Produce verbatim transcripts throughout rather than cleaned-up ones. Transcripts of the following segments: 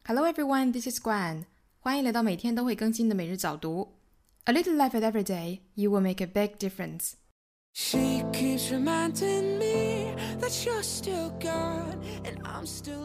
Hello everyone, this is Guan. 欢迎来到每天都会更新的每日早读。A little effort every day, you will make a big difference. She keeps reminding me that you're still gone and I'm still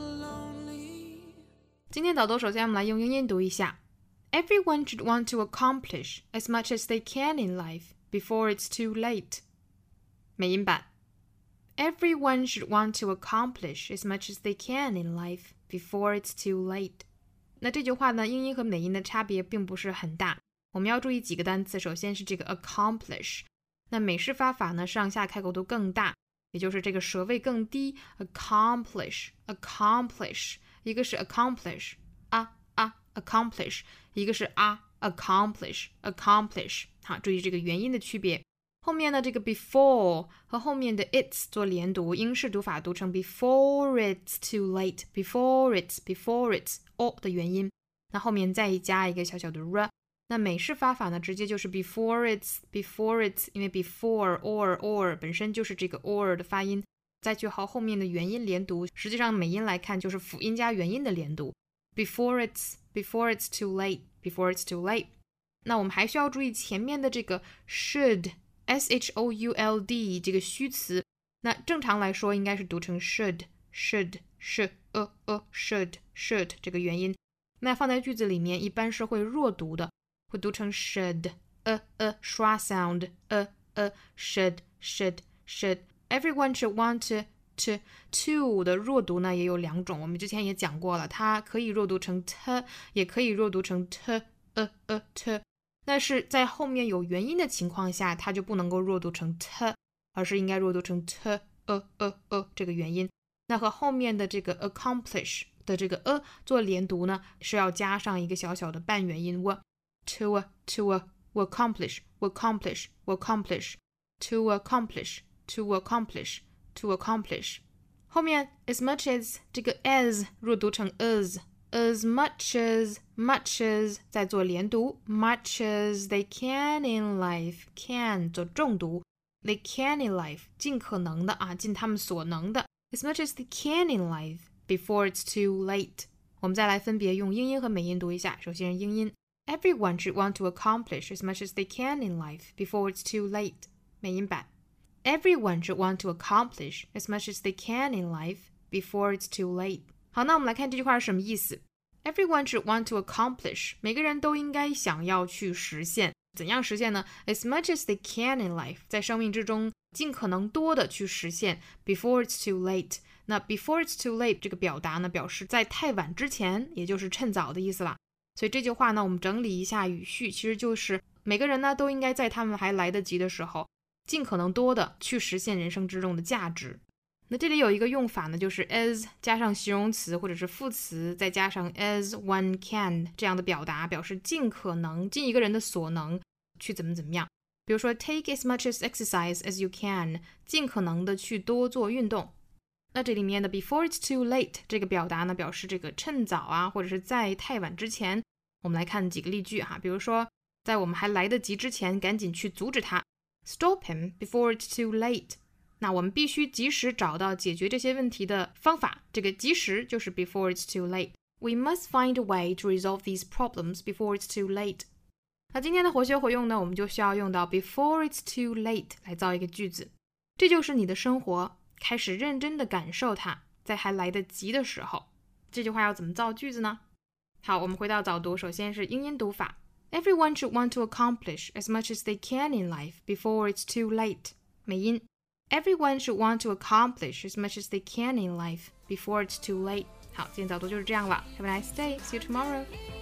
lonely. 今天早读首先我们来用英音读一下。Everyone should want to accomplish as much as they can in life before it's too late. 美音版。Everyone should want to accomplish as much as they can in life before it's too late. 那这句话呢，英音和美音的差别并不是很大。我们要注意几个单词，首先是这个 accomplish。那美式发法呢，上下开口度更大，也就是这个舌位更低。accomplish accomplish， 一个是 accomplish 啊啊 accomplish， 一个是啊 accomplish accomplish。好，注意这个元音的区别。后面呢，这个 before 和后面的 it's 做连读，英式读法读成 before it's too late before it's before it's o 的元音，那后面再加一个小小的 r。那美式发法呢，直接就是 before it's before it's， 因为 before or or 本身就是这个 or 的发音，再句号后面的元音连读，实际上美音来看就是辅音加元音的连读 before it's before it's too late before it's too late。 那我们还需要注意前面的这个 should S H O U L D 这个虚词，那正常来说应该是读成 should should should uh, uh, should should 这个元音，那放在句子里面一般是会弱读的，会读成 should uh, uh, 刷 sound uh, uh, should should should everyone should want to to to 的弱读呢也有两种，我们之前也讲过了，它可以弱读成 t， 也可以弱读成 t uh, uh, t，但是在后面有元音的情况下，它就不能够弱读成 t， 而是应该弱读成 t呃呃呃这个元音。那和后面的这个 accomplish 的这个 a 做连读呢，是要加上一个小小的半元音 w to to accomplish accomplish accomplish to accomplish to accomplish to accomplish。 后面 as much as 这个 as 弱读成 as。As much as, much as 再做连读 much as they can in life can 做重读 they can in life 尽可能的啊，尽他们所能的 as much as they can in life before it's too late。 我们再来分别用英音和美音读一下，首先是英音 Everyone should want to accomplish as much as they can in life before it's too late。 美音版 Everyone should want to accomplish as much as they can in life before it's too late。好，那我们来看这句话是什么意思。 Everyone should want to accomplish， 每个人都应该想要去实现，怎样实现呢？ As much as they can in life， 在生命之中尽可能多的去实现 Before it's too late， 那 Before it's too late 这个表达呢，表示在太晚之前，也就是趁早的意思啦。所以这句话呢，我们整理一下语序，其实就是每个人呢都应该在他们还来得及的时候，尽可能多的去实现人生之中的价值。那这里有一个用法呢，就是 as 加上形容词或者是副词，再加上 as one can 这样的表达，表示尽可能，尽一个人的所能去怎么怎么样。比如说 take as much as exercise as you can， 尽可能的去多做运动。那这里面的 before it's too late 这个表达呢，表示这个趁早啊，或者是在太晚之前。我们来看几个例句哈，比如说在我们还来得及之前，赶紧去阻止他 Stop him before it's too late。那我们必须及时找到解决这些问题的方法，这个及时就是 before it's too late。 We must find a way to resolve these problems before it's too late。 那今天的活学活用呢，我们就需要用到 before it's too late 来造一个句子。这就是你的生活，开始认真的感受它，在还来得及的时候。这句话要怎么造句子呢？好，我们回到早读，首先是英音读法。 Everyone should want to accomplish as much as they can in life before it's too late。 美音Everyone should want to accomplish as much as they can in life before it's too late。 好，今天早读就是这样了。 Have a nice day. See you tomorrow.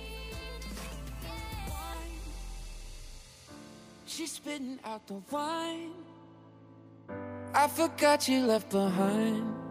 She's spitting out the wine I forgot you left behind.